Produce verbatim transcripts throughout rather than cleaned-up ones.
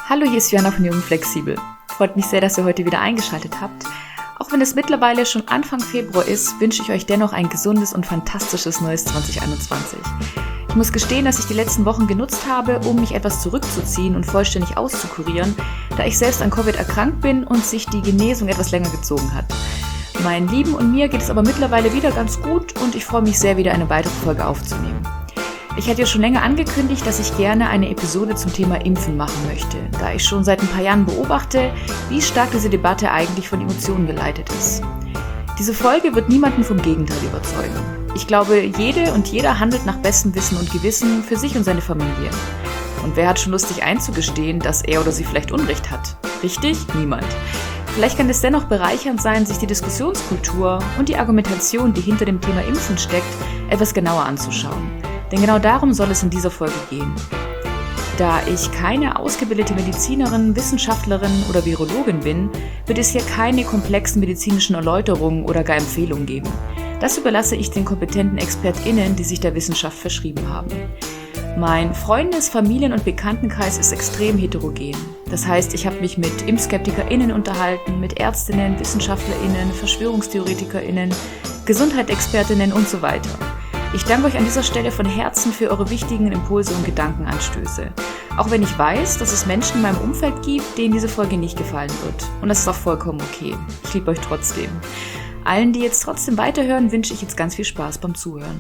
Hallo, hier ist Joanna von Jung und Flexibel. Freut mich sehr, dass ihr heute wieder eingeschaltet habt. Auch wenn es mittlerweile schon Anfang Februar ist, wünsche ich euch dennoch ein gesundes und fantastisches neues zwanzig einundzwanzig. Ich muss gestehen, dass ich die letzten Wochen genutzt habe, um mich etwas zurückzuziehen und vollständig auszukurieren, da ich selbst an Covid erkrankt bin und sich die Genesung etwas länger gezogen hat. Meinen Lieben und mir geht es aber mittlerweile wieder ganz gut und ich freue mich sehr, wieder eine weitere Folge aufzunehmen. Ich hatte ja schon länger angekündigt, dass ich gerne eine Episode zum Thema Impfen machen möchte, da ich schon seit ein paar Jahren beobachte, wie stark diese Debatte eigentlich von Emotionen geleitet ist. Diese Folge wird niemanden vom Gegenteil überzeugen. Ich glaube, jede und jeder handelt nach bestem Wissen und Gewissen für sich und seine Familie. Und wer hat schon lustig einzugestehen, dass er oder sie vielleicht Unrecht hat? Richtig? Niemand. Vielleicht kann es dennoch bereichernd sein, sich die Diskussionskultur und die Argumentation, die hinter dem Thema Impfen steckt, etwas genauer anzuschauen. Denn genau darum soll es in dieser Folge gehen. Da ich keine ausgebildete Medizinerin, Wissenschaftlerin oder Virologin bin, wird es hier keine komplexen medizinischen Erläuterungen oder gar Empfehlungen geben. Das überlasse ich den kompetenten ExpertInnen, die sich der Wissenschaft verschrieben haben. Mein Freundes-, Familien- und Bekanntenkreis ist extrem heterogen. Das heißt, ich habe mich mit ImpfskeptikerInnen unterhalten, mit ÄrztInnen, WissenschaftlerInnen, VerschwörungstheoretikerInnen, GesundheitsexpertInnen und so weiter. Ich danke euch an dieser Stelle von Herzen für eure wichtigen Impulse und Gedankenanstöße. Auch wenn ich weiß, dass es Menschen in meinem Umfeld gibt, denen diese Folge nicht gefallen wird. Und das ist auch vollkommen okay. Ich liebe euch trotzdem. Allen, die jetzt trotzdem weiterhören, wünsche ich jetzt ganz viel Spaß beim Zuhören.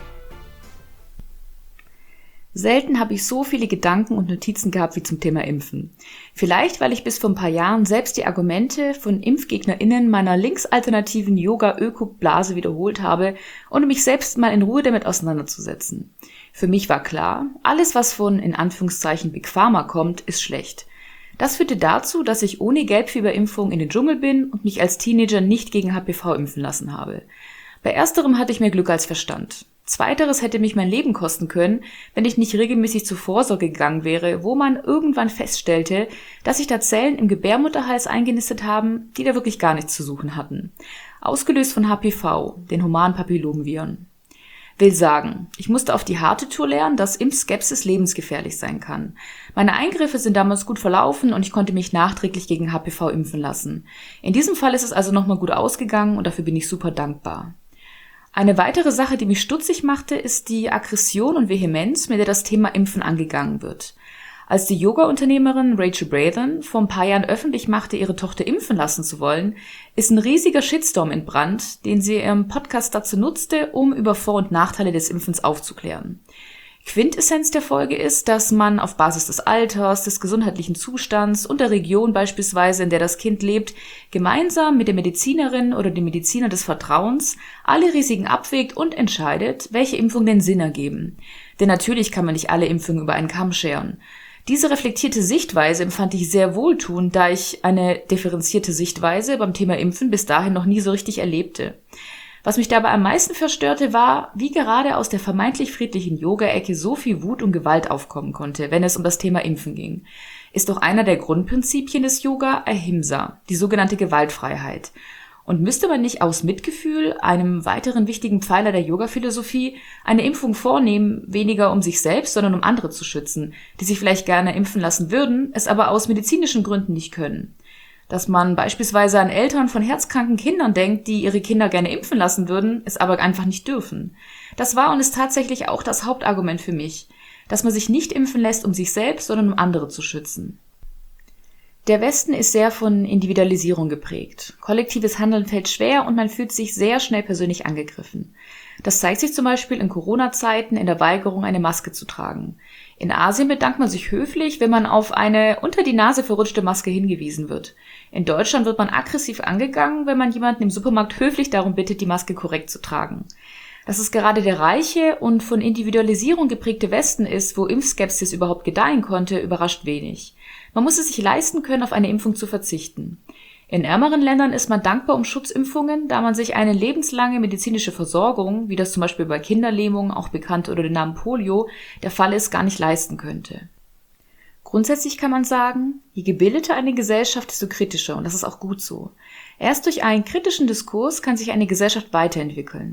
Selten habe ich so viele Gedanken und Notizen gehabt wie zum Thema Impfen. Vielleicht, weil ich bis vor ein paar Jahren selbst die Argumente von ImpfgegnerInnen meiner linksalternativen Yoga-Öko-Blase wiederholt habe und um mich selbst mal in Ruhe damit auseinanderzusetzen. Für mich war klar, alles was von, in Anführungszeichen, Big Pharma kommt, ist schlecht. Das führte dazu, dass ich ohne Gelbfieberimpfung in den Dschungel bin und mich als Teenager nicht gegen H P V impfen lassen habe. Bei ersterem hatte ich mehr Glück als Verstand. Zweiteres hätte mich mein Leben kosten können, wenn ich nicht regelmäßig zur Vorsorge gegangen wäre, wo man irgendwann feststellte, dass sich da Zellen im Gebärmutterhals eingenistet haben, die da wirklich gar nichts zu suchen hatten. Ausgelöst von H P V, den humanen Papillomviren. Will sagen, ich musste auf die harte Tour lernen, dass Impfskepsis lebensgefährlich sein kann. Meine Eingriffe sind damals gut verlaufen und ich konnte mich nachträglich gegen H P V impfen lassen. In diesem Fall ist es also nochmal gut ausgegangen und dafür bin ich super dankbar. Eine weitere Sache, die mich stutzig machte, ist die Aggression und Vehemenz, mit der das Thema Impfen angegangen wird. Als die Yoga-Unternehmerin Rachel Brathen vor ein paar Jahren öffentlich machte, ihre Tochter impfen lassen zu wollen, ist ein riesiger Shitstorm entbrannt, den sie in ihrem Podcast dazu nutzte, um über Vor- und Nachteile des Impfens aufzuklären. Quintessenz der Folge ist, dass man auf Basis des Alters, des gesundheitlichen Zustands und der Region beispielsweise, in der das Kind lebt, gemeinsam mit der Medizinerin oder dem Mediziner des Vertrauens alle Risiken abwägt und entscheidet, welche Impfungen den Sinn ergeben. Denn natürlich kann man nicht alle Impfungen über einen Kamm scheren. Diese reflektierte Sichtweise empfand ich sehr wohltuend, da ich eine differenzierte Sichtweise beim Thema Impfen bis dahin noch nie so richtig erlebte. Was mich dabei am meisten verstörte, war, wie gerade aus der vermeintlich friedlichen Yoga-Ecke so viel Wut und Gewalt aufkommen konnte, wenn es um das Thema Impfen ging. Ist doch einer der Grundprinzipien des Yoga Ahimsa, die sogenannte Gewaltfreiheit. Und müsste man nicht aus Mitgefühl, einem weiteren wichtigen Pfeiler der Yoga-Philosophie, eine Impfung vornehmen, weniger um sich selbst, sondern um andere zu schützen, die sich vielleicht gerne impfen lassen würden, es aber aus medizinischen Gründen nicht können? Dass man beispielsweise an Eltern von herzkranken Kindern denkt, die ihre Kinder gerne impfen lassen würden, es aber einfach nicht dürfen. Das war und ist tatsächlich auch das Hauptargument für mich, dass man sich nicht impfen lässt, um sich selbst, sondern um andere zu schützen. Der Westen ist sehr von Individualisierung geprägt. Kollektives Handeln fällt schwer und man fühlt sich sehr schnell persönlich angegriffen. Das zeigt sich zum Beispiel in Corona-Zeiten in der Weigerung, eine Maske zu tragen. In Asien bedankt man sich höflich, wenn man auf eine unter die Nase verrutschte Maske hingewiesen wird. In Deutschland wird man aggressiv angegangen, wenn man jemanden im Supermarkt höflich darum bittet, die Maske korrekt zu tragen. Dass es gerade der reiche und von Individualisierung geprägte Westen ist, wo Impfskepsis überhaupt gedeihen konnte, überrascht wenig. Man muss es sich leisten können, auf eine Impfung zu verzichten. In ärmeren Ländern ist man dankbar um Schutzimpfungen, da man sich eine lebenslange medizinische Versorgung, wie das zum Beispiel bei Kinderlähmung, auch bekannt unter dem Namen Polio, der Fall ist, gar nicht leisten könnte. Grundsätzlich kann man sagen, je gebildeter eine Gesellschaft, desto kritischer, und das ist auch gut so. Erst durch einen kritischen Diskurs kann sich eine Gesellschaft weiterentwickeln.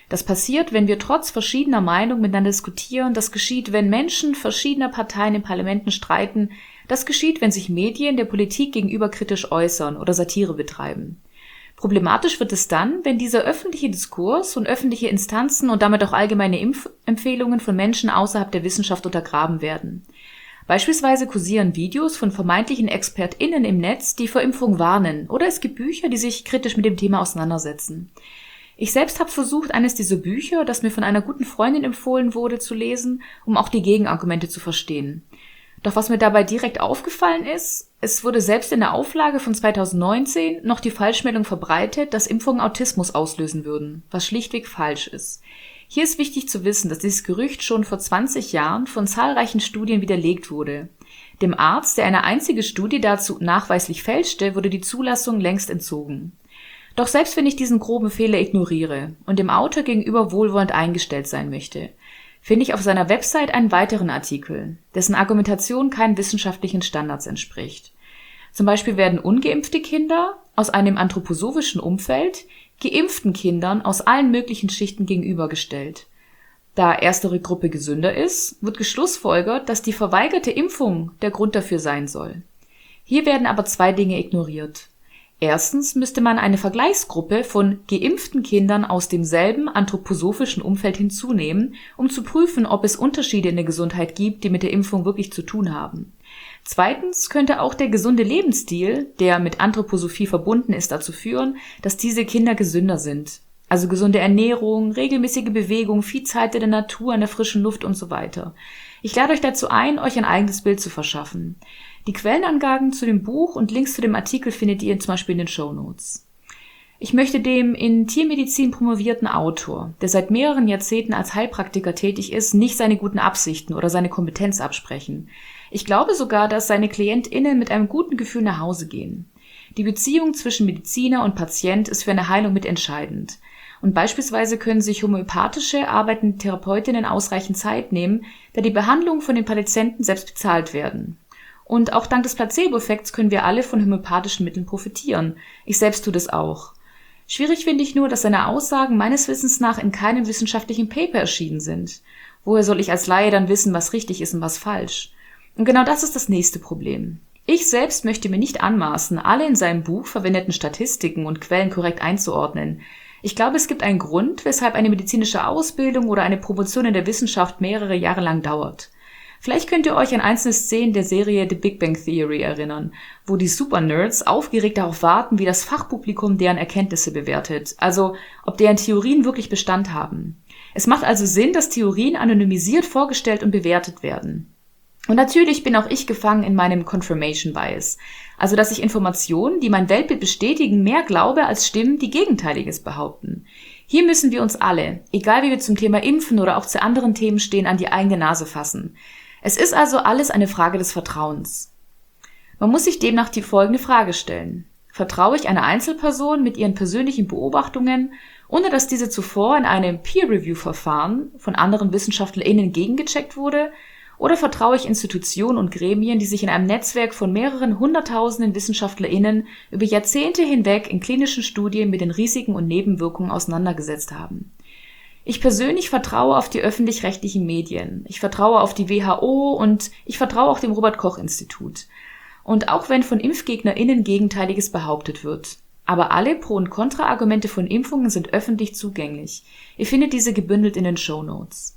Das passiert, wenn wir trotz verschiedener Meinungen miteinander diskutieren. Das geschieht, wenn Menschen verschiedener Parteien in Parlamenten streiten. Das geschieht, wenn sich Medien der Politik gegenüber kritisch äußern oder Satire betreiben. Problematisch wird es dann, wenn dieser öffentliche Diskurs und öffentliche Instanzen und damit auch allgemeine Impfempfehlungen von Menschen außerhalb der Wissenschaft untergraben werden. Beispielsweise kursieren Videos von vermeintlichen ExpertInnen im Netz, die vor Impfung warnen, oder es gibt Bücher, die sich kritisch mit dem Thema auseinandersetzen. Ich selbst habe versucht, eines dieser Bücher, das mir von einer guten Freundin empfohlen wurde, zu lesen, um auch die Gegenargumente zu verstehen. Doch was mir dabei direkt aufgefallen ist, es wurde selbst in der Auflage von zweitausendneunzehn noch die Falschmeldung verbreitet, dass Impfungen Autismus auslösen würden, was schlichtweg falsch ist. Hier ist wichtig zu wissen, dass dieses Gerücht schon vor zwanzig Jahren von zahlreichen Studien widerlegt wurde. Dem Arzt, der eine einzige Studie dazu nachweislich fälschte, wurde die Zulassung längst entzogen. Doch selbst wenn ich diesen groben Fehler ignoriere und dem Autor gegenüber wohlwollend eingestellt sein möchte, finde ich auf seiner Website einen weiteren Artikel, dessen Argumentation keinen wissenschaftlichen Standards entspricht. Zum Beispiel werden ungeimpfte Kinder aus einem anthroposophischen Umfeld geimpften Kindern aus allen möglichen Schichten gegenübergestellt. Da erstere Gruppe gesünder ist, wird geschlussfolgert, dass die verweigerte Impfung der Grund dafür sein soll. Hier werden aber zwei Dinge ignoriert. Erstens müsste man eine Vergleichsgruppe von geimpften Kindern aus demselben anthroposophischen Umfeld hinzunehmen, um zu prüfen, ob es Unterschiede in der Gesundheit gibt, die mit der Impfung wirklich zu tun haben. Zweitens könnte auch der gesunde Lebensstil, der mit Anthroposophie verbunden ist, dazu führen, dass diese Kinder gesünder sind. Also gesunde Ernährung, regelmäßige Bewegung, viel Zeit in der Natur, in der frischen Luft und so weiter. Ich lade euch dazu ein, euch ein eigenes Bild zu verschaffen. Die Quellenangaben zu dem Buch und Links zu dem Artikel findet ihr zum Beispiel in den Shownotes. Ich möchte dem in Tiermedizin promovierten Autor, der seit mehreren Jahrzehnten als Heilpraktiker tätig ist, nicht seine guten Absichten oder seine Kompetenz absprechen. Ich glaube sogar, dass seine KlientInnen mit einem guten Gefühl nach Hause gehen. Die Beziehung zwischen Mediziner und Patient ist für eine Heilung mitentscheidend. Und beispielsweise können sich homöopathische arbeitende Therapeutinnen ausreichend Zeit nehmen, da die Behandlungen von den Patienten selbst bezahlt werden. Und auch dank des Placebo-Effekts können wir alle von homöopathischen Mitteln profitieren. Ich selbst tue das auch. Schwierig finde ich nur, dass seine Aussagen meines Wissens nach in keinem wissenschaftlichen Paper erschienen sind. Woher soll ich als Laie dann wissen, was richtig ist und was falsch? Und genau das ist das nächste Problem. Ich selbst möchte mir nicht anmaßen, alle in seinem Buch verwendeten Statistiken und Quellen korrekt einzuordnen. Ich glaube, es gibt einen Grund, weshalb eine medizinische Ausbildung oder eine Promotion in der Wissenschaft mehrere Jahre lang dauert. Vielleicht könnt ihr euch an einzelne Szenen der Serie The Big Bang Theory erinnern, wo die Supernerds aufgeregt darauf warten, wie das Fachpublikum deren Erkenntnisse bewertet, also ob deren Theorien wirklich Bestand haben. Es macht also Sinn, dass Theorien anonymisiert vorgestellt und bewertet werden. Und natürlich bin auch ich gefangen in meinem Confirmation Bias, also dass ich Informationen, die mein Weltbild bestätigen, mehr glaube als Stimmen, die Gegenteiliges behaupten. Hier müssen wir uns alle, egal wie wir zum Thema Impfen oder auch zu anderen Themen stehen, an die eigene Nase fassen. Es ist also alles eine Frage des Vertrauens. Man muss sich demnach die folgende Frage stellen. Vertraue ich einer Einzelperson mit ihren persönlichen Beobachtungen, ohne dass diese zuvor in einem Peer-Review-Verfahren von anderen WissenschaftlerInnen gegengecheckt wurde, oder vertraue ich Institutionen und Gremien, die sich in einem Netzwerk von mehreren hunderttausenden WissenschaftlerInnen über Jahrzehnte hinweg in klinischen Studien mit den Risiken und Nebenwirkungen auseinandergesetzt haben? Ich persönlich vertraue auf die öffentlich-rechtlichen Medien. Ich vertraue auf die W H O und ich vertraue auch dem Robert-Koch-Institut. Und auch wenn von ImpfgegnerInnen Gegenteiliges behauptet wird. Aber alle Pro- und Kontra-Argumente von Impfungen sind öffentlich zugänglich. Ihr findet diese gebündelt in den Shownotes.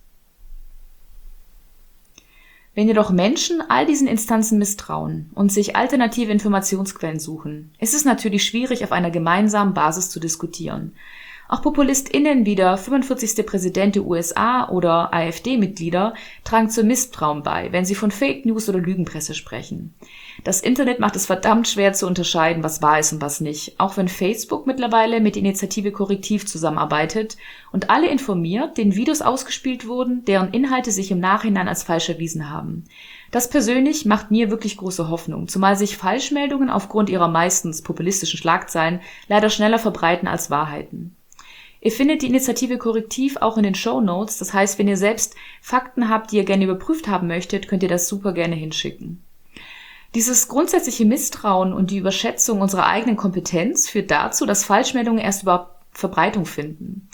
Wenn jedoch Menschen all diesen Instanzen misstrauen und sich alternative Informationsquellen suchen, ist es natürlich schwierig, auf einer gemeinsamen Basis zu diskutieren. Auch PopulistInnen wie der fünfundvierzigste Präsident der U S A oder AfD-Mitglieder tragen zum Misstrauen bei, wenn sie von Fake News oder Lügenpresse sprechen. Das Internet macht es verdammt schwer zu unterscheiden, was wahr ist und was nicht, auch wenn Facebook mittlerweile mit der Initiative Korrektiv zusammenarbeitet und alle informiert, denen Videos ausgespielt wurden, deren Inhalte sich im Nachhinein als falsch erwiesen haben. Das persönlich macht mir wirklich große Hoffnung, zumal sich Falschmeldungen aufgrund ihrer meistens populistischen Schlagzeilen leider schneller verbreiten als Wahrheiten. Ihr findet die Initiative Korrektiv auch in den Shownotes, das heißt, wenn ihr selbst Fakten habt, die ihr gerne überprüft haben möchtet, könnt ihr das super gerne hinschicken. Dieses grundsätzliche Misstrauen und die Überschätzung unserer eigenen Kompetenz führt dazu, dass Falschmeldungen erst überhaupt Verbreitung finden.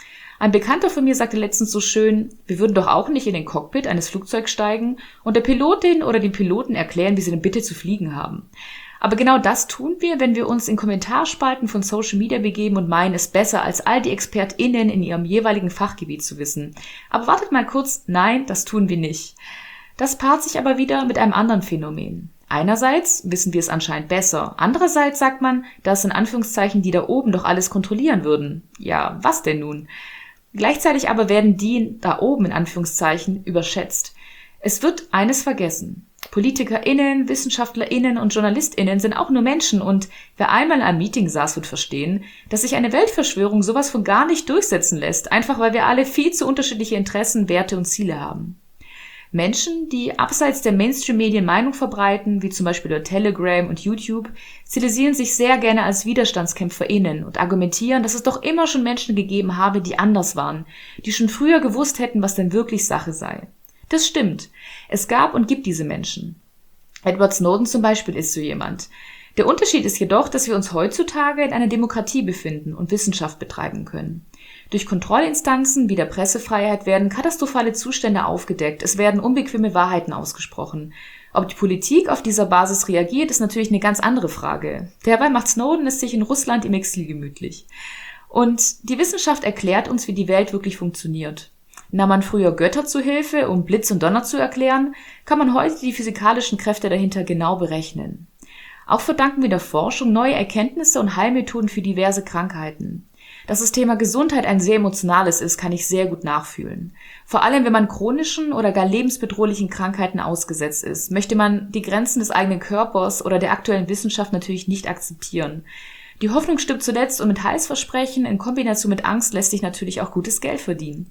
Ein Bekannter von mir sagte letztens so schön, wir würden doch auch nicht in den Cockpit eines Flugzeugs steigen und der Pilotin oder dem Piloten erklären, wie sie denn bitte zu fliegen haben. Aber genau das tun wir, wenn wir uns in Kommentarspalten von Social Media begeben und meinen, es besser als all die ExpertInnen in ihrem jeweiligen Fachgebiet zu wissen. Aber wartet mal kurz, nein, das tun wir nicht. Das paart sich aber wieder mit einem anderen Phänomen. Einerseits wissen wir es anscheinend besser, andererseits sagt man, dass in Anführungszeichen die da oben doch alles kontrollieren würden. Ja, was denn nun? Gleichzeitig aber werden die da oben in Anführungszeichen überschätzt. Es wird eines vergessen. PolitikerInnen, WissenschaftlerInnen und JournalistInnen sind auch nur Menschen und wer einmal in einem Meeting saß, wird verstehen, dass sich eine Weltverschwörung sowas von gar nicht durchsetzen lässt, einfach weil wir alle viel zu unterschiedliche Interessen, Werte und Ziele haben. Menschen, die abseits der Mainstream-Medien Meinung verbreiten, wie zum Beispiel über Telegram und YouTube, stilisieren sich sehr gerne als WiderstandskämpferInnen und argumentieren, dass es doch immer schon Menschen gegeben habe, die anders waren, die schon früher gewusst hätten, was denn wirklich Sache sei. Das stimmt. Es gab und gibt diese Menschen. Edward Snowden zum Beispiel ist so jemand. Der Unterschied ist jedoch, dass wir uns heutzutage in einer Demokratie befinden und Wissenschaft betreiben können. Durch Kontrollinstanzen wie der Pressefreiheit werden katastrophale Zustände aufgedeckt, es werden unbequeme Wahrheiten ausgesprochen. Ob die Politik auf dieser Basis reagiert, ist natürlich eine ganz andere Frage. Dabei macht Snowden es sich in Russland im Exil gemütlich. Und die Wissenschaft erklärt uns, wie die Welt wirklich funktioniert. Nahm man früher Götter zu Hilfe, um Blitz und Donner zu erklären, kann man heute die physikalischen Kräfte dahinter genau berechnen. Auch verdanken wir der Forschung neue Erkenntnisse und Heilmethoden für diverse Krankheiten. Dass das Thema Gesundheit ein sehr emotionales ist, kann ich sehr gut nachfühlen. Vor allem, wenn man chronischen oder gar lebensbedrohlichen Krankheiten ausgesetzt ist, möchte man die Grenzen des eigenen Körpers oder der aktuellen Wissenschaft natürlich nicht akzeptieren. Die Hoffnung stirbt zuletzt und mit Heilsversprechen in Kombination mit Angst lässt sich natürlich auch gutes Geld verdienen.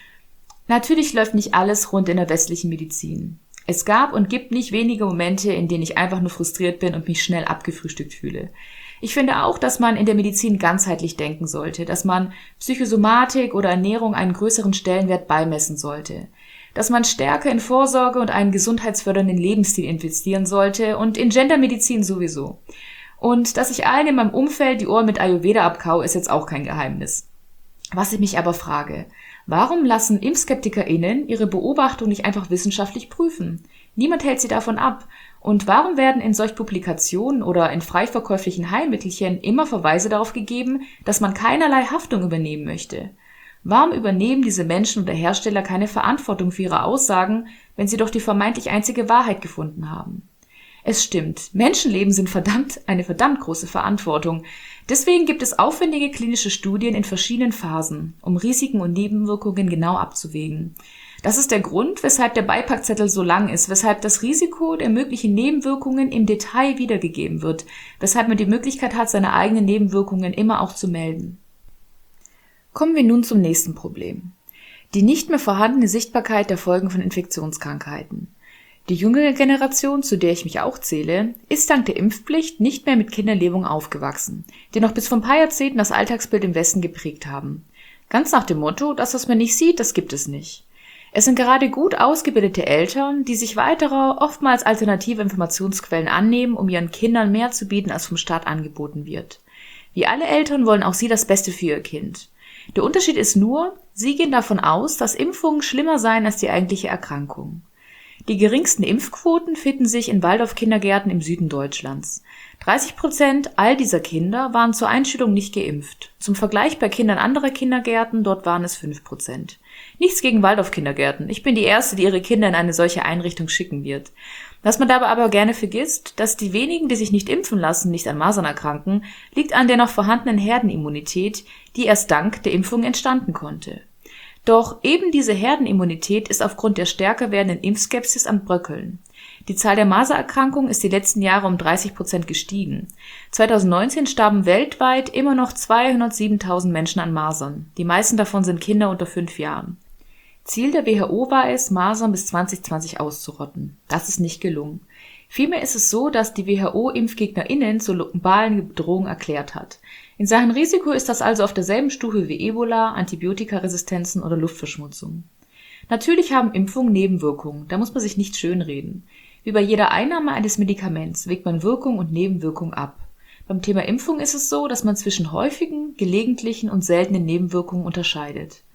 Natürlich läuft nicht alles rund in der westlichen Medizin. Es gab und gibt nicht wenige Momente, in denen ich einfach nur frustriert bin und mich schnell abgefrühstückt fühle. Ich finde auch, dass man in der Medizin ganzheitlich denken sollte, dass man Psychosomatik oder Ernährung einen größeren Stellenwert beimessen sollte, dass man stärker in Vorsorge und einen gesundheitsfördernden Lebensstil investieren sollte und in Gendermedizin sowieso. Und dass ich allen in meinem Umfeld die Ohren mit Ayurveda abkau, ist jetzt auch kein Geheimnis. Was ich mich aber frage: Warum lassen ImpfskeptikerInnen ihre Beobachtung nicht einfach wissenschaftlich prüfen? Niemand hält sie davon ab. Und warum werden in solch Publikationen oder in frei verkäuflichen Heilmittelchen immer Verweise darauf gegeben, dass man keinerlei Haftung übernehmen möchte? Warum übernehmen diese Menschen oder Hersteller keine Verantwortung für ihre Aussagen, wenn sie doch die vermeintlich einzige Wahrheit gefunden haben? Es stimmt, Menschenleben sind verdammt eine verdammt große Verantwortung. Deswegen gibt es aufwendige klinische Studien in verschiedenen Phasen, um Risiken und Nebenwirkungen genau abzuwägen. Das ist der Grund, weshalb der Beipackzettel so lang ist, weshalb das Risiko der möglichen Nebenwirkungen im Detail wiedergegeben wird, weshalb man die Möglichkeit hat, seine eigenen Nebenwirkungen immer auch zu melden. Kommen wir nun zum nächsten Problem. Die nicht mehr vorhandene Sichtbarkeit der Folgen von Infektionskrankheiten. Die jüngere Generation, zu der ich mich auch zähle, ist dank der Impfpflicht nicht mehr mit Kinderlähmung aufgewachsen, die noch bis vor ein paar Jahrzehnten das Alltagsbild im Westen geprägt haben. Ganz nach dem Motto, das, was man nicht sieht, das gibt es nicht. Es sind gerade gut ausgebildete Eltern, die sich weiterer, oftmals alternative Informationsquellen annehmen, um ihren Kindern mehr zu bieten, als vom Staat angeboten wird. Wie alle Eltern wollen auch sie das Beste für ihr Kind. Der Unterschied ist nur, sie gehen davon aus, dass Impfungen schlimmer seien als die eigentliche Erkrankung. Die geringsten Impfquoten finden sich in Waldorf-Kindergärten im Süden Deutschlands. dreißig Prozent all dieser Kinder waren zur Einschulung nicht geimpft. Zum Vergleich bei Kindern anderer Kindergärten, dort waren es fünf Prozent. Nichts gegen Waldorf-Kindergärten. Ich bin die Erste, die ihre Kinder in eine solche Einrichtung schicken wird. Was man dabei aber gerne vergisst, dass die wenigen, die sich nicht impfen lassen, nicht an Masern erkranken, liegt an der noch vorhandenen Herdenimmunität, die erst dank der Impfung entstanden konnte. Doch eben diese Herdenimmunität ist aufgrund der stärker werdenden Impfskepsis am Bröckeln. Die Zahl der Masererkrankungen ist die letzten Jahre um dreißig Prozent gestiegen. zweitausendneunzehn starben weltweit immer noch zweihundertsiebentausend Menschen an Masern. Die meisten davon sind Kinder unter fünf Jahren. Ziel der W H O war es, Masern bis zwanzig zwanzig auszurotten. Das ist nicht gelungen. Vielmehr ist es so, dass die W H O ImpfgegnerInnen zur globalen Bedrohung erklärt hat. In Sachen Risiko ist das also auf derselben Stufe wie Ebola, Antibiotikaresistenzen oder Luftverschmutzung. Natürlich haben Impfungen Nebenwirkungen, da muss man sich nicht schönreden. Wie bei jeder Einnahme eines Medikaments wägt man Wirkung und Nebenwirkung ab. Beim Thema Impfung ist es so, dass man zwischen häufigen, gelegentlichen und seltenen Nebenwirkungen unterscheidet.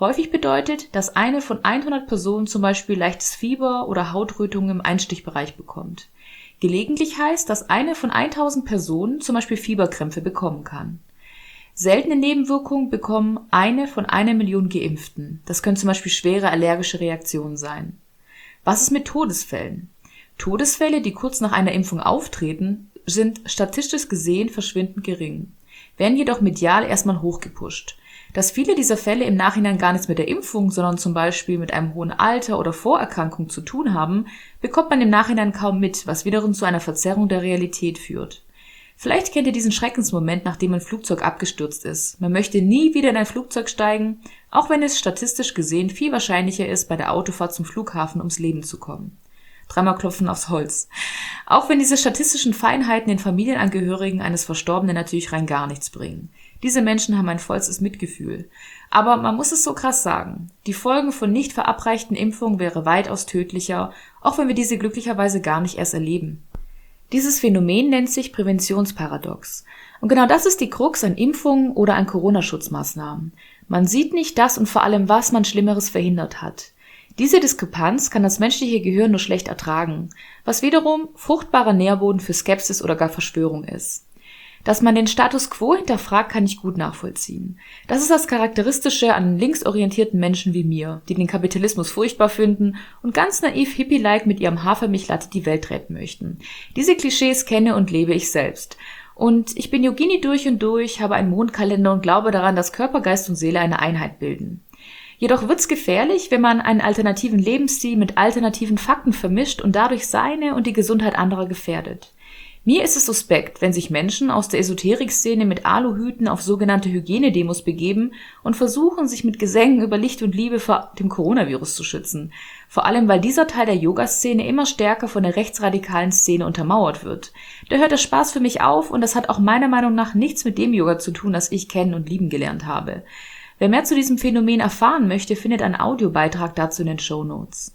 Häufig bedeutet, dass eine von hundert Personen zum Beispiel leichtes Fieber oder Hautrötungen im Einstichbereich bekommt. Gelegentlich heißt, dass eine von tausend Personen zum Beispiel Fieberkrämpfe bekommen kann. Seltene Nebenwirkungen bekommen eine von einer Million Geimpften. Das können zum Beispiel schwere allergische Reaktionen sein. Was ist mit Todesfällen? Todesfälle, die kurz nach einer Impfung auftreten, sind statistisch gesehen verschwindend gering, werden jedoch medial erstmal hochgepusht. Dass viele dieser Fälle im Nachhinein gar nichts mit der Impfung, sondern zum Beispiel mit einem hohen Alter oder Vorerkrankung zu tun haben, bekommt man im Nachhinein kaum mit, was wiederum zu einer Verzerrung der Realität führt. Vielleicht kennt ihr diesen Schreckensmoment, nachdem ein Flugzeug abgestürzt ist. Man möchte nie wieder in ein Flugzeug steigen, auch wenn es statistisch gesehen viel wahrscheinlicher ist, bei der Autofahrt zum Flughafen ums Leben zu kommen. Dreimal klopfen aufs Holz. Auch wenn diese statistischen Feinheiten den Familienangehörigen eines Verstorbenen natürlich rein gar nichts bringen. Diese Menschen haben ein vollstes Mitgefühl. Aber man muss es so krass sagen. Die Folgen von nicht verabreichten Impfungen wäre weitaus tödlicher, auch wenn wir diese glücklicherweise gar nicht erst erleben. Dieses Phänomen nennt sich Präventionsparadox. Und genau das ist die Krux an Impfungen oder an Corona-Schutzmaßnahmen. Man sieht nicht das und vor allem, was man Schlimmeres verhindert hat. Diese Diskrepanz kann das menschliche Gehirn nur schlecht ertragen, was wiederum fruchtbarer Nährboden für Skepsis oder gar Verschwörung ist. Dass man den Status quo hinterfragt, kann ich gut nachvollziehen. Das ist das Charakteristische an linksorientierten Menschen wie mir, die den Kapitalismus furchtbar finden und ganz naiv hippie-like mit ihrem Hafermilchlatte die Welt retten möchten. Diese Klischees kenne und lebe ich selbst. Und ich bin Yogini durch und durch, habe einen Mondkalender und glaube daran, dass Körper, Geist und Seele eine Einheit bilden. Jedoch wird's gefährlich, wenn man einen alternativen Lebensstil mit alternativen Fakten vermischt und dadurch seine und die Gesundheit anderer gefährdet. Mir ist es suspekt, wenn sich Menschen aus der Esoterik-Szene mit Aluhüten auf sogenannte Hygienedemos begeben und versuchen, sich mit Gesängen über Licht und Liebe vor dem Coronavirus zu schützen. Vor allem, weil dieser Teil der Yoga-Szene immer stärker von der rechtsradikalen Szene untermauert wird. Da hört der Spaß für mich auf und das hat auch meiner Meinung nach nichts mit dem Yoga zu tun, das ich kennen und lieben gelernt habe. Wer mehr zu diesem Phänomen erfahren möchte, findet einen Audiobeitrag dazu in den Shownotes.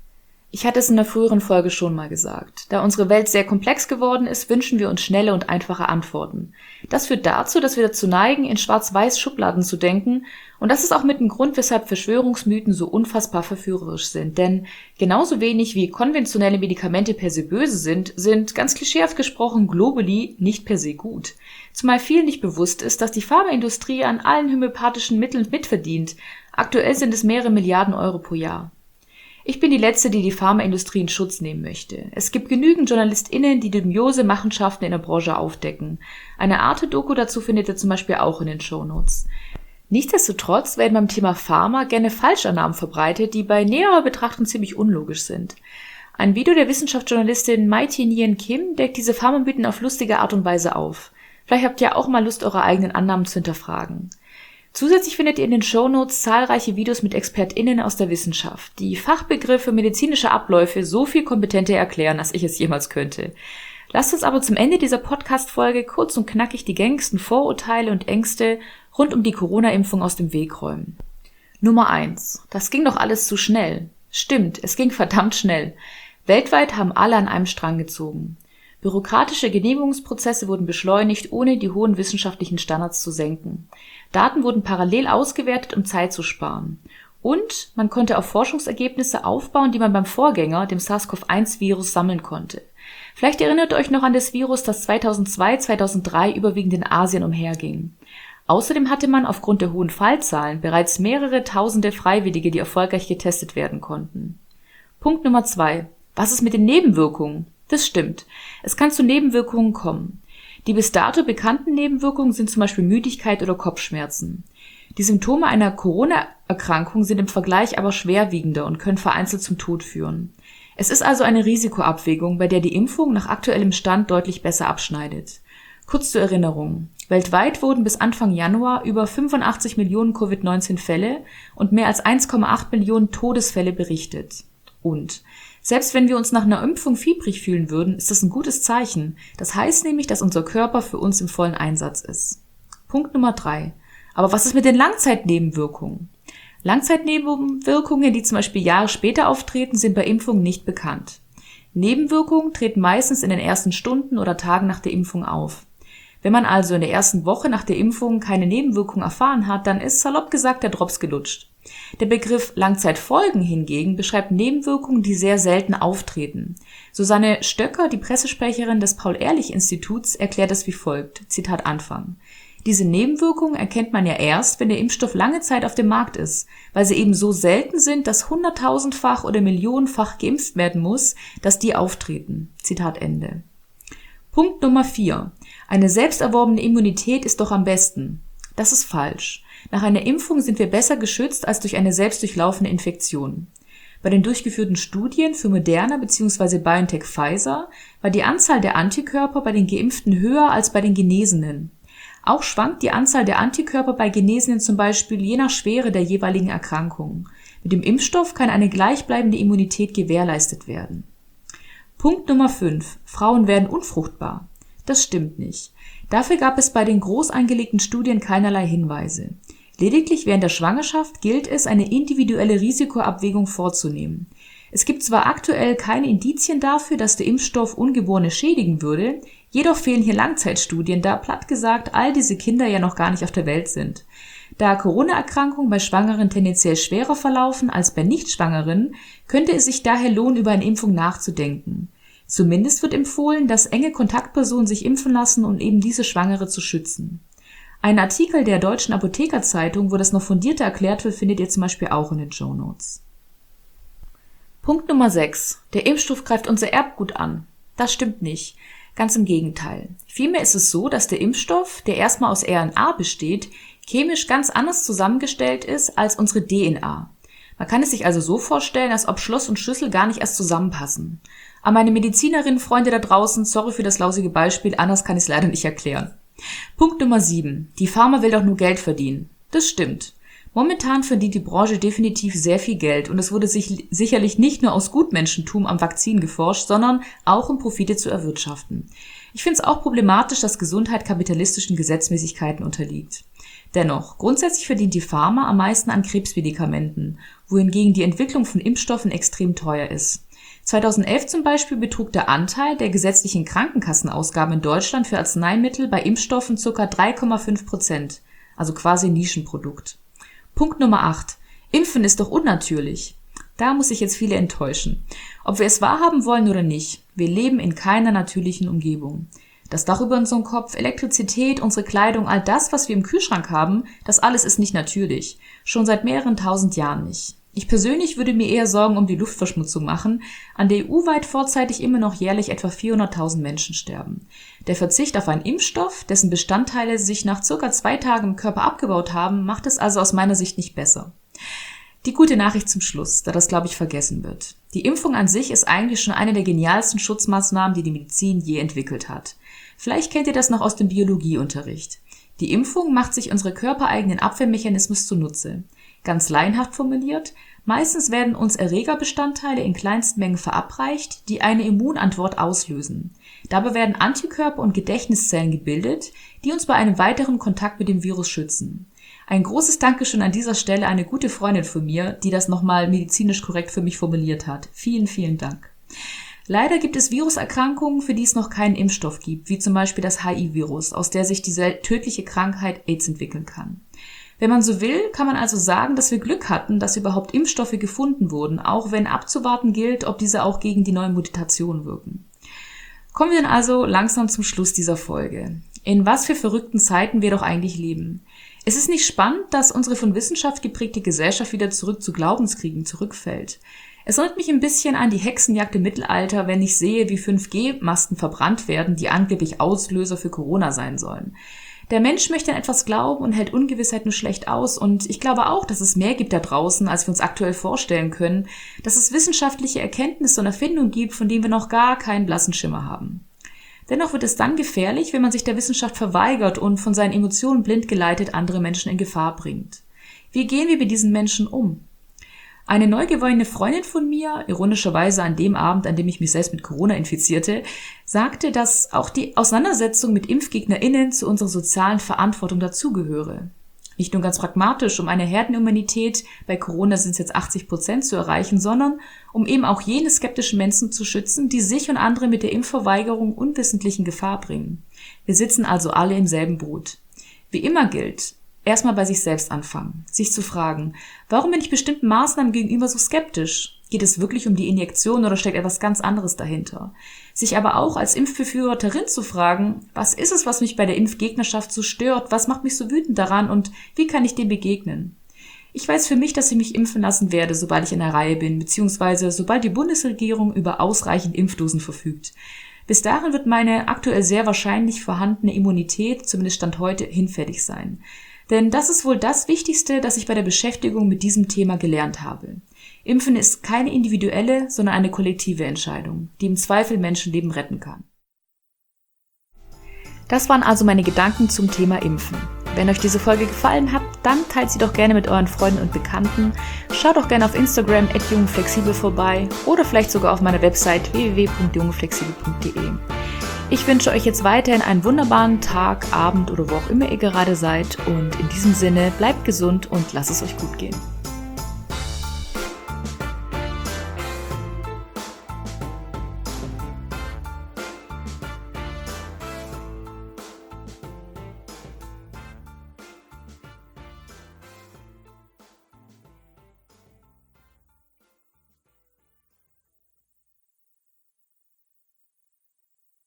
Ich hatte es in der früheren Folge schon mal gesagt. Da unsere Welt sehr komplex geworden ist, wünschen wir uns schnelle und einfache Antworten. Das führt dazu, dass wir dazu neigen, in schwarz-weiß Schubladen zu denken. Und das ist auch mit ein Grund, weshalb Verschwörungsmythen so unfassbar verführerisch sind. Denn genauso wenig wie konventionelle Medikamente per se böse sind, sind, ganz klischeehaft gesprochen, Globuli nicht per se gut. Zumal vielen nicht bewusst ist, dass die Pharmaindustrie an allen homöopathischen Mitteln mitverdient. Aktuell sind es mehrere Milliarden Euro pro Jahr. Ich bin die Letzte, die die Pharmaindustrie in Schutz nehmen möchte. Es gibt genügend JournalistInnen, die dubiose Machenschaften in der Branche aufdecken. Eine Arte-Doku dazu findet ihr zum Beispiel auch in den Shownotes. Nichtsdestotrotz werden beim Thema Pharma gerne Falschannahmen verbreitet, die bei näherer Betrachtung ziemlich unlogisch sind. Ein Video der Wissenschaftsjournalistin Mai Tin-Hien Kim deckt diese Pharmamythen auf lustige Art und Weise auf. Vielleicht habt ihr auch mal Lust, eure eigenen Annahmen zu hinterfragen. Zusätzlich findet ihr in den Shownotes zahlreiche Videos mit ExpertInnen aus der Wissenschaft, die Fachbegriffe medizinische Abläufe so viel kompetenter erklären, als ich es jemals könnte. Lasst uns aber zum Ende dieser Podcast-Folge kurz und knackig die gängigsten Vorurteile und Ängste rund um die Corona-Impfung aus dem Weg räumen. Nummer eins. Das ging doch alles zu schnell. Stimmt, es ging verdammt schnell. Weltweit haben alle an einem Strang gezogen. Bürokratische Genehmigungsprozesse wurden beschleunigt, ohne die hohen wissenschaftlichen Standards zu senken. Daten wurden parallel ausgewertet, um Zeit zu sparen. Und man konnte auf Forschungsergebnisse aufbauen, die man beim Vorgänger, dem SARS-CoV eins Virus, sammeln konnte. Vielleicht erinnert ihr euch noch an das Virus, das zweitausendzwei, zweitausenddrei überwiegend in Asien umherging. Außerdem hatte man aufgrund der hohen Fallzahlen bereits mehrere tausende Freiwillige, die erfolgreich getestet werden konnten. Punkt Nummer zwei. Was ist mit den Nebenwirkungen? Das stimmt. Es kann zu Nebenwirkungen kommen. Die bis dato bekannten Nebenwirkungen sind zum Beispiel Müdigkeit oder Kopfschmerzen. Die Symptome einer Corona-Erkrankung sind im Vergleich aber schwerwiegender und können vereinzelt zum Tod führen. Es ist also eine Risikoabwägung, bei der die Impfung nach aktuellem Stand deutlich besser abschneidet. Kurz zur Erinnerung. Weltweit wurden bis Anfang Januar über fünfundachtzig Millionen Covid neunzehn Fälle und mehr als eins Komma acht Millionen Todesfälle berichtet. Und selbst wenn wir uns nach einer Impfung fiebrig fühlen würden, ist das ein gutes Zeichen. Das heißt nämlich, dass unser Körper für uns im vollen Einsatz ist. Punkt Nummer drei. Aber was ist mit den Langzeitnebenwirkungen? Langzeitnebenwirkungen, die zum Beispiel Jahre später auftreten, sind bei Impfungen nicht bekannt. Nebenwirkungen treten meistens in den ersten Stunden oder Tagen nach der Impfung auf. Wenn man also in der ersten Woche nach der Impfung keine Nebenwirkung erfahren hat, dann ist salopp gesagt der Drops gelutscht. Der Begriff Langzeitfolgen hingegen beschreibt Nebenwirkungen, die sehr selten auftreten. Susanne Stöcker, die Pressesprecherin des Paul-Ehrlich-Instituts, erklärt es wie folgt, Zitat Anfang: Diese Nebenwirkungen erkennt man ja erst, wenn der Impfstoff lange Zeit auf dem Markt ist, weil sie eben so selten sind, dass hunderttausendfach oder millionenfach geimpft werden muss, dass die auftreten. Zitat Ende. Punkt Nummer vier. Eine selbst erworbene Immunität ist doch am besten. Das ist falsch. Nach einer Impfung sind wir besser geschützt als durch eine selbst durchlaufene Infektion. Bei den durchgeführten Studien für Moderna bzw. BioNTech-Pfizer war die Anzahl der Antikörper bei den Geimpften höher als bei den Genesenen. Auch schwankt die Anzahl der Antikörper bei Genesenen zum Beispiel je nach Schwere der jeweiligen Erkrankung. Mit dem Impfstoff kann eine gleichbleibende Immunität gewährleistet werden. Punkt Nummer fünf. Frauen werden unfruchtbar. Das stimmt nicht. Dafür gab es bei den groß angelegten Studien keinerlei Hinweise. Lediglich während der Schwangerschaft gilt es, eine individuelle Risikoabwägung vorzunehmen. Es gibt zwar aktuell keine Indizien dafür, dass der Impfstoff Ungeborene schädigen würde, jedoch fehlen hier Langzeitstudien, da platt gesagt all diese Kinder ja noch gar nicht auf der Welt sind. Da Corona-Erkrankungen bei Schwangeren tendenziell schwerer verlaufen als bei Nichtschwangeren, könnte es sich daher lohnen, über eine Impfung nachzudenken. Zumindest wird empfohlen, dass enge Kontaktpersonen sich impfen lassen, um eben diese Schwangere zu schützen. Ein Artikel der Deutschen Apothekerzeitung, wo das noch fundierter erklärt wird, findet ihr zum Beispiel auch in den Shownotes. Punkt Nummer sechs. Der Impfstoff greift unser Erbgut an. Das stimmt nicht. Ganz im Gegenteil. Vielmehr ist es so, dass der Impfstoff, der erstmal aus R N A besteht, chemisch ganz anders zusammengestellt ist als unsere D N A. Man kann es sich also so vorstellen, als ob Schloss und Schlüssel gar nicht erst zusammenpassen. An meine Medizinerinnen-Freunde da draußen, sorry für das lausige Beispiel, anders kann ich es leider nicht erklären. Punkt Nummer sieben. Die Pharma will doch nur Geld verdienen. Das stimmt. Momentan verdient die Branche definitiv sehr viel Geld und es wurde sich sicherlich nicht nur aus Gutmenschentum am Vakzin geforscht, sondern auch um Profite zu erwirtschaften. Ich finde es auch problematisch, dass Gesundheit kapitalistischen Gesetzmäßigkeiten unterliegt. Dennoch, grundsätzlich verdient die Pharma am meisten an Krebsmedikamenten, wohingegen die Entwicklung von Impfstoffen extrem teuer ist. zweitausendelf zum Beispiel betrug der Anteil der gesetzlichen Krankenkassenausgaben in Deutschland für Arzneimittel bei Impfstoffen ca. drei Komma fünf Prozent, also quasi Nischenprodukt. Punkt Nummer acht. Impfen ist doch unnatürlich. Da muss ich jetzt viele enttäuschen. Ob wir es wahrhaben wollen oder nicht, wir leben in keiner natürlichen Umgebung. Das Dach über unserem Kopf, Elektrizität, unsere Kleidung, all das, was wir im Kühlschrank haben, das alles ist nicht natürlich. Schon seit mehreren tausend Jahren nicht. Ich persönlich würde mir eher Sorgen um die Luftverschmutzung machen, an der E U-weit vorzeitig immer noch jährlich etwa vierhunderttausend Menschen sterben. Der Verzicht auf einen Impfstoff, dessen Bestandteile sich nach circa zwei Tagen im Körper abgebaut haben, macht es also aus meiner Sicht nicht besser. Die gute Nachricht zum Schluss, da das, glaube ich, vergessen wird. Die Impfung an sich ist eigentlich schon eine der genialsten Schutzmaßnahmen, die die Medizin je entwickelt hat. Vielleicht kennt ihr das noch aus dem Biologieunterricht. Die Impfung macht sich unsere körpereigenen Abwehrmechanismus zunutze. Ganz laienhaft formuliert, meistens werden uns Erregerbestandteile in kleinsten Mengen verabreicht, die eine Immunantwort auslösen. Dabei werden Antikörper und Gedächtniszellen gebildet, die uns bei einem weiteren Kontakt mit dem Virus schützen. Ein großes Dankeschön an dieser Stelle an eine gute Freundin von mir, die das nochmal medizinisch korrekt für mich formuliert hat. Vielen, vielen Dank. Leider gibt es Viruserkrankungen, für die es noch keinen Impfstoff gibt, wie zum Beispiel das H I V-Virus, aus der sich diese tödliche Krankheit AIDS entwickeln kann. Wenn man so will, kann man also sagen, dass wir Glück hatten, dass überhaupt Impfstoffe gefunden wurden, auch wenn abzuwarten gilt, ob diese auch gegen die neuen Mutationen wirken. Kommen wir dann also langsam zum Schluss dieser Folge. In was für verrückten Zeiten wir doch eigentlich leben. Es ist nicht spannend, dass unsere von Wissenschaft geprägte Gesellschaft wieder zurück zu Glaubenskriegen zurückfällt. Es erinnert mich ein bisschen an die Hexenjagd im Mittelalter, wenn ich sehe, wie fünf G Masten verbrannt werden, die angeblich Auslöser für Corona sein sollen. Der Mensch möchte an etwas glauben und hält Ungewissheit nur schlecht aus und ich glaube auch, dass es mehr gibt da draußen, als wir uns aktuell vorstellen können, dass es wissenschaftliche Erkenntnisse und Erfindungen gibt, von denen wir noch gar keinen blassen Schimmer haben. Dennoch wird es dann gefährlich, wenn man sich der Wissenschaft verweigert und von seinen Emotionen blind geleitet andere Menschen in Gefahr bringt. Wie gehen wir mit diesen Menschen um? Eine neu gewonnene Freundin von mir, ironischerweise an dem Abend, an dem ich mich selbst mit Corona infizierte, sagte, dass auch die Auseinandersetzung mit ImpfgegnerInnen zu unserer sozialen Verantwortung dazugehöre. Nicht nur ganz pragmatisch, um eine Herdenimmunität, bei Corona sind es jetzt achtzig Prozent zu erreichen, sondern um eben auch jene skeptischen Menschen zu schützen, die sich und andere mit der Impfverweigerung unwissentlich in Gefahr bringen. Wir sitzen also alle im selben Boot. Wie immer gilt, erstmal bei sich selbst anfangen, sich zu fragen, warum bin ich bestimmten Maßnahmen gegenüber so skeptisch? Geht es wirklich um die Injektion oder steckt etwas ganz anderes dahinter? Sich aber auch als Impfbefürworterin zu fragen, was ist es, was mich bei der Impfgegnerschaft so stört? Was macht mich so wütend daran und wie kann ich dem begegnen? Ich weiß für mich, dass ich mich impfen lassen werde, sobald ich in der Reihe bin, beziehungsweise sobald die Bundesregierung über ausreichend Impfdosen verfügt. Bis dahin wird meine aktuell sehr wahrscheinlich vorhandene Immunität, zumindest Stand heute, hinfällig sein. Denn das ist wohl das Wichtigste, das ich bei der Beschäftigung mit diesem Thema gelernt habe. Impfen ist keine individuelle, sondern eine kollektive Entscheidung, die im Zweifel Menschenleben retten kann. Das waren also meine Gedanken zum Thema Impfen. Wenn euch diese Folge gefallen hat, dann teilt sie doch gerne mit euren Freunden und Bekannten. Schaut doch gerne auf Instagram at jungflexibel vorbei oder vielleicht sogar auf meiner Website w w w punkt jungflexibel punkt d e. Ich wünsche euch jetzt weiterhin einen wunderbaren Tag, Abend oder wo auch immer ihr gerade seid und in diesem Sinne bleibt gesund und lasst es euch gut gehen.